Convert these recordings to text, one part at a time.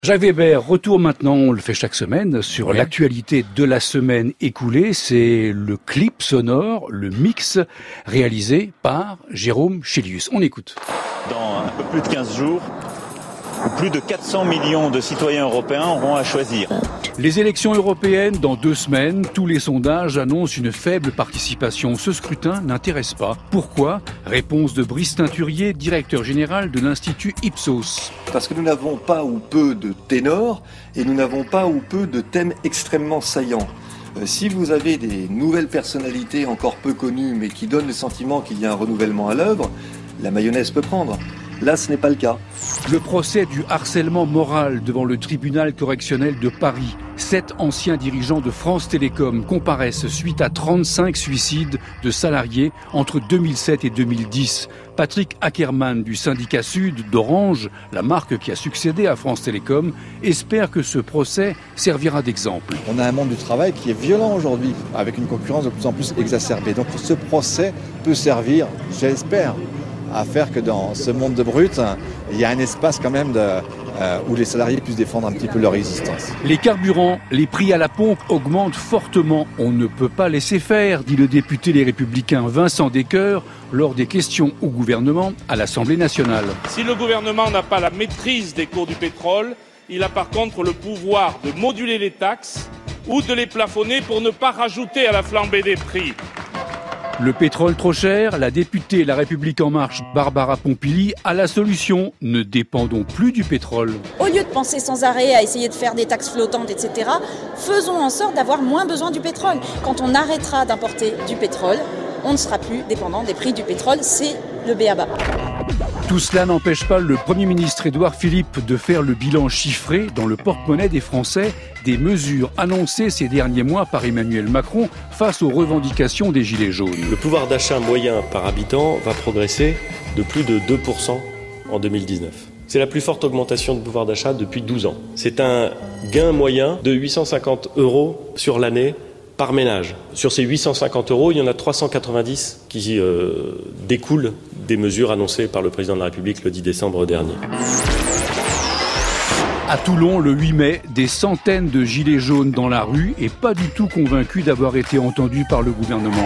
Jacques Weber, retour maintenant, on le fait chaque semaine, sur l'actualité de la semaine écoulée. C'est le clip sonore, le mix, réalisé par Jérôme Chélius. On écoute. Dans un peu plus de 15 jours, plus de 400 millions de citoyens européens auront à choisir. Les élections européennes dans 2 semaines, tous les sondages annoncent une faible participation. Ce scrutin n'intéresse pas. Pourquoi ? Réponse de Brice Teinturier, directeur général de l'Institut Ipsos. Parce que nous n'avons pas ou peu de ténors et nous n'avons pas ou peu de thèmes extrêmement saillants. Si vous avez des nouvelles personnalités encore peu connues mais qui donnent le sentiment qu'il y a un renouvellement à l'œuvre, la mayonnaise peut prendre. Là, ce n'est pas le cas. Le procès du harcèlement moral devant le tribunal correctionnel de Paris. 7 anciens dirigeants de France Télécom comparaissent suite à 35 suicides de salariés entre 2007 et 2010. Patrick Ackerman du syndicat Sud d'Orange, la marque qui a succédé à France Télécom, espère que ce procès servira d'exemple. On a un monde du travail qui est violent aujourd'hui, avec une concurrence de plus en plus exacerbée. Donc ce procès peut servir, j'espère, à faire que dans ce monde de brut, il y a un espace quand même où les salariés puissent défendre un petit peu leur existence. Les carburants, les prix à la pompe augmentent fortement. On ne peut pas laisser faire, dit le député Les Républicains Vincent Descoeur lors des questions au gouvernement à l'Assemblée nationale. Si le gouvernement n'a pas la maîtrise des cours du pétrole, il a par contre le pouvoir de moduler les taxes ou de les plafonner pour ne pas rajouter à la flambée des prix. Le pétrole trop cher, la députée La République En Marche, Barbara Pompili, a la solution. Ne dépendons plus du pétrole. Au lieu de penser sans arrêt à essayer de faire des taxes flottantes, etc., faisons en sorte d'avoir moins besoin du pétrole. Quand on arrêtera d'importer du pétrole, on ne sera plus dépendant des prix du pétrole. C'est le b.a.-ba. Tout cela n'empêche pas le Premier ministre Édouard Philippe de faire le bilan chiffré dans le porte-monnaie des Français des mesures annoncées ces derniers mois par Emmanuel Macron face aux revendications des Gilets jaunes. Le pouvoir d'achat moyen par habitant va progresser de plus de 2% en 2019. C'est la plus forte augmentation de pouvoir d'achat depuis 12 ans. C'est un gain moyen de 850 € sur l'année par ménage. Sur ces 850 €, il y en a 390 qui découlent des mesures annoncées par le président de la République le 10 décembre dernier. À Toulon, le 8 mai, des centaines de gilets jaunes dans la rue et pas du tout convaincus d'avoir été entendus par le gouvernement.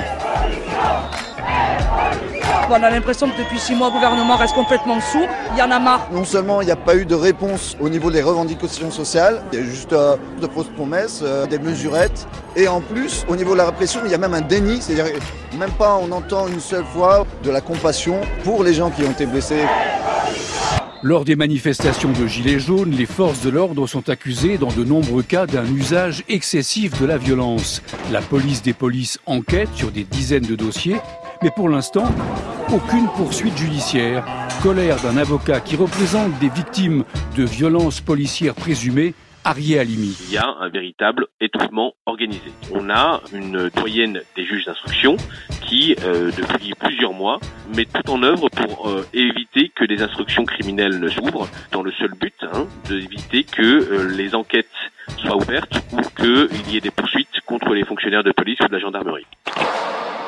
On a l'impression que depuis 6 mois, le gouvernement reste complètement sourd. Il y en a marre. Non seulement il n'y a pas eu de réponse au niveau des revendications sociales, il y a juste de fausses promesses, des mesurettes. Et en plus, au niveau de la répression, il y a même un déni, c'est-à-dire même pas on entend une seule fois de la compassion pour les gens qui ont été blessés. Lors des manifestations de Gilets jaunes, les forces de l'ordre sont accusées dans de nombreux cas d'un usage excessif de la violence. La police des polices enquête sur des dizaines de dossiers, mais pour l'instant, aucune poursuite judiciaire. Colère d'un avocat qui représente des victimes de violences policières présumées, Arié Halimi. Il y a un véritable étouffement organisé. On a une doyenne des juges d'instruction qui, depuis plusieurs mois, met tout en œuvre pour éviter que des instructions criminelles ne s'ouvrent, dans le seul but d'éviter que les enquêtes soient ouvertes ou qu'il y ait des poursuites contre les fonctionnaires de police ou de la gendarmerie.